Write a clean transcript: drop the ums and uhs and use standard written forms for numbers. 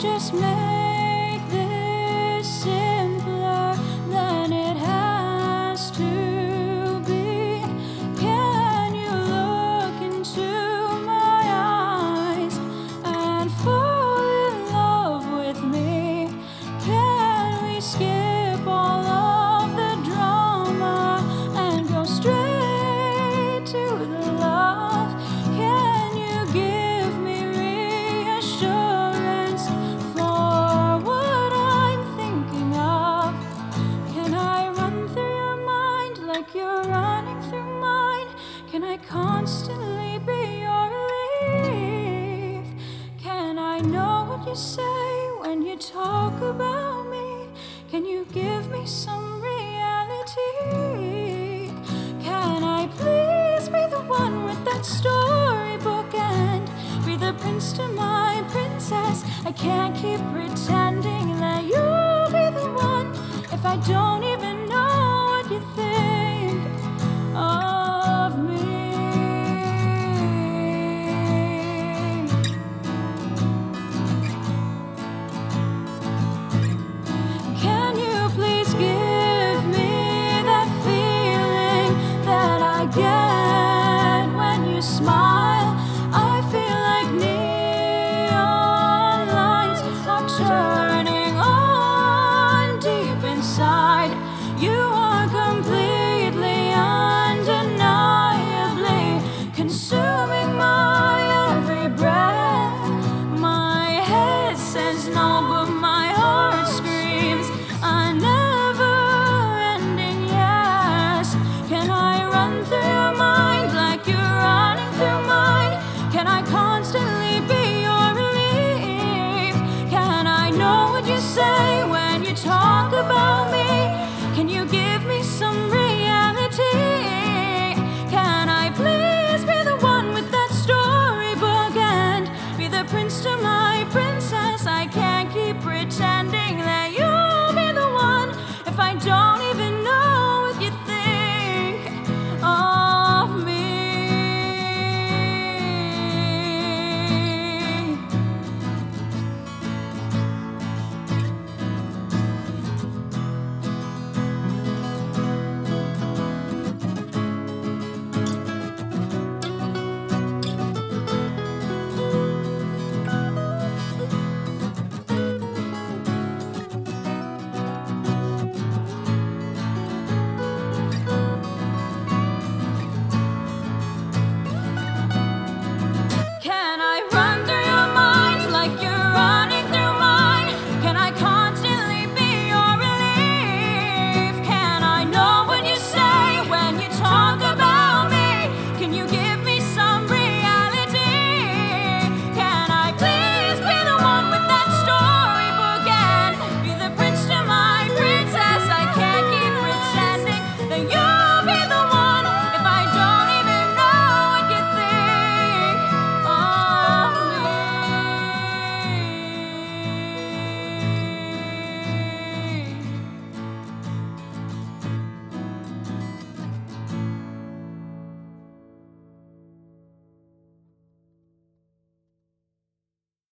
just make this simpler than it has to be? Can you look into my eyes and fall in love with me? Can we skip all of the drama and go straight to the love? Can you give me reassurance for what I'm thinking of? Can I run through your mind like you're running through mine? Can I constantly be your relief? Can I know what you say when you talk about me? Can you give me some reality? Can I please be the one with that storybook end? Be the prince to my princess. I can't keep pretending that you'll be the one if I don't